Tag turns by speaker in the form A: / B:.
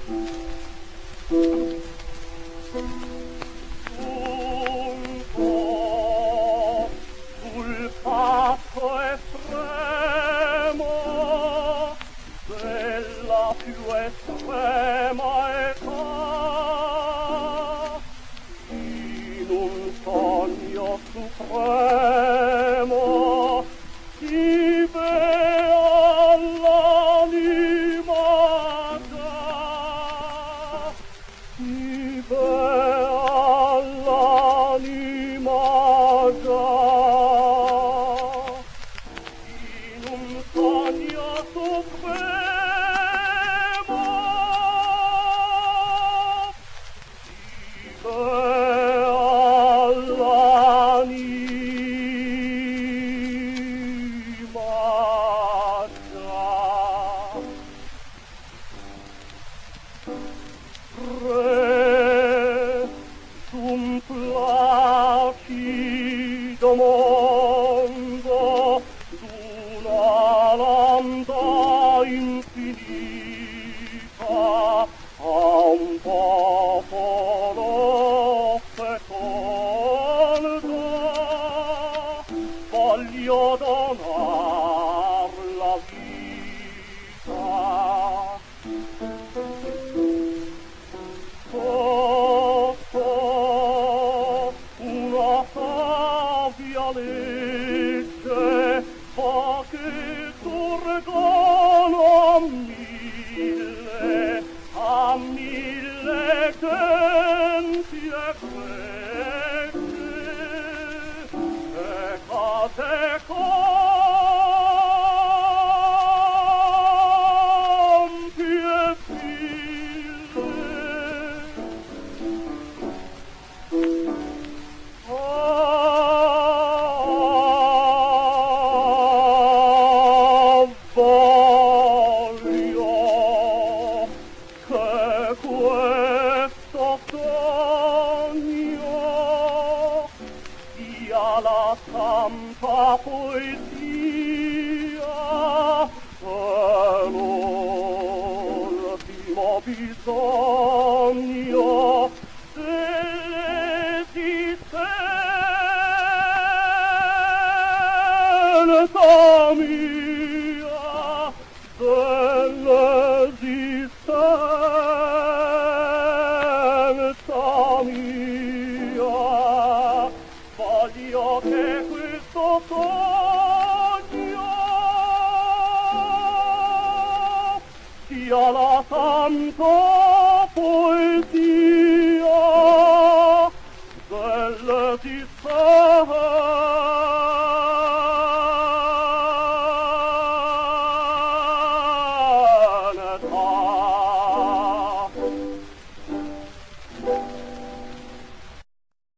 A: Sul fatto estremo della più estrema età, in un sogno supremo si bea l'anima già, si bea l'anima già. In un sogno supremo si bea l'anima già. Resum placido mondo d'una landa infinita a un popolo fecondo voglio donar la vita. Una savia legge fa che sorgono a mille genti e frecce e case campi e ville. Voglio che questo sogno sia la santa poesia e l'ultimo bisogno dell'esistenza mia, dell'esistenza mia. Voglio che questo sogno sia la santa poesia dell'esistenza